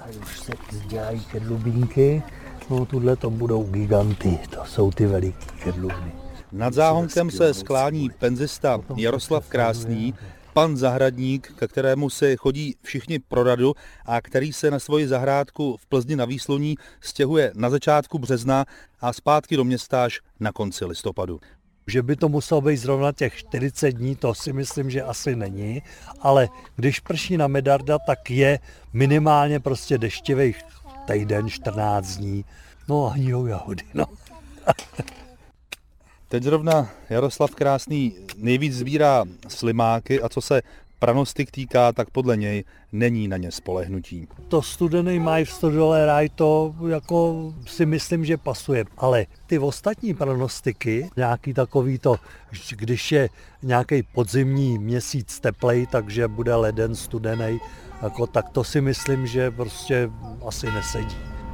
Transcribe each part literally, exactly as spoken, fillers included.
Tady už se dělají kedlubínky, no tuhle to budou giganty, to jsou ty veliký kedlubny. Nad záhonkem se sklání penzista Jaroslav Krásný, pan zahradník, ke kterému se chodí všichni pro radu a který se na svoji zahrádku v Plzni na Výsloní stěhuje na začátku března a zpátky do města až na konci listopadu. Že by to muselo být zrovna těch čtyřicet dní, to si myslím, že asi není, ale když prší na Medarda, tak je minimálně prostě deštivých týden, čtrnáct dní, no a hnijou jahody, no. Teď zrovna Jaroslav Krásný nejvíc sbírá slimáky a co se pranostik týká, tak podle něj není na ně spolehnutí. To studený máj v stodole ráj, to jako si myslím, že pasuje, ale ty ostatní pranostiky, nějaký takový to, když je nějaký podzimní měsíc teplej, takže bude leden studený, jako, tak to si myslím, že prostě asi nesedí.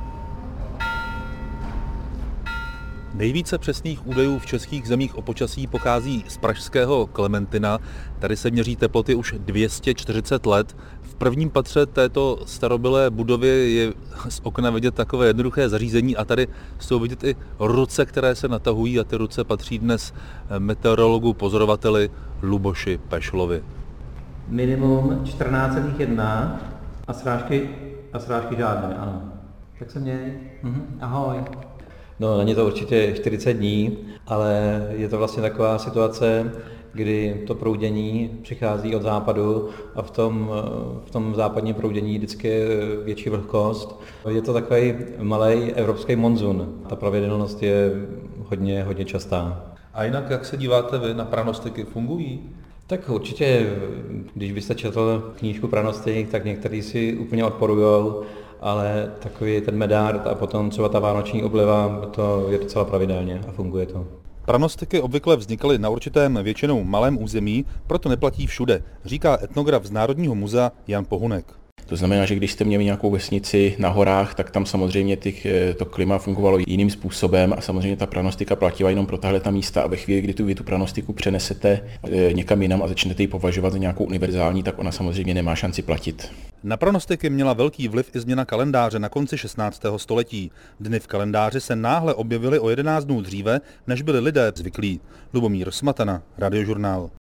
Nejvíce přesných údajů v českých zemích o počasí pochází z pražského Klementina. Tady se měří teploty už dvě stě čtyřicet let. V prvním patře této starobylé budovy je z okna vidět takové jednoduché zařízení a tady jsou vidět i ruce, které se natahují a ty ruce patří dnes meteorologu pozorovateli Luboši Pešlovi. Minimum čtrnáct celá jedna a srážky, a srážky žádné, ano. Tak se měj. Mhm. Ahoj. No, není to určitě čtyřicet dní, ale je to vlastně taková situace, kdy to proudění přichází od západu a v tom, v tom západním proudění vždycky je větší vlhkost. Je to takový malý evropský monzun. Ta pravidelnost je hodně, hodně častá. A jinak, jak se díváte vy na pranostiky, fungují? Tak určitě, když byste četl knížku Pranostik, tak některý si úplně odporujou, ale takový ten medard a potom třeba ta vánoční obliva, to je docela pravidelně a funguje to. Pranostiky obvykle vznikaly na určitém většinou malém území, proto neplatí všude, říká etnograf z Národního muzea Jan Pohunek. To znamená, že když jste měli nějakou vesnici na horách, tak tam samozřejmě těch, to klima fungovalo jiným způsobem a samozřejmě ta pranostika platila jenom pro tahle ta místa a ve chvíli, kdy tu, vy tu pranostiku přenesete někam jinam a začnete ji považovat za nějakou univerzální, tak ona samozřejmě nemá šanci platit. Na pranostiky měla velký vliv i změna kalendáře na konci šestnáctého století. Dny v kalendáři se náhle objevily o jedenáct dnů dříve, než byli lidé zvyklí. Lubomír Smatana, Radiožurnál.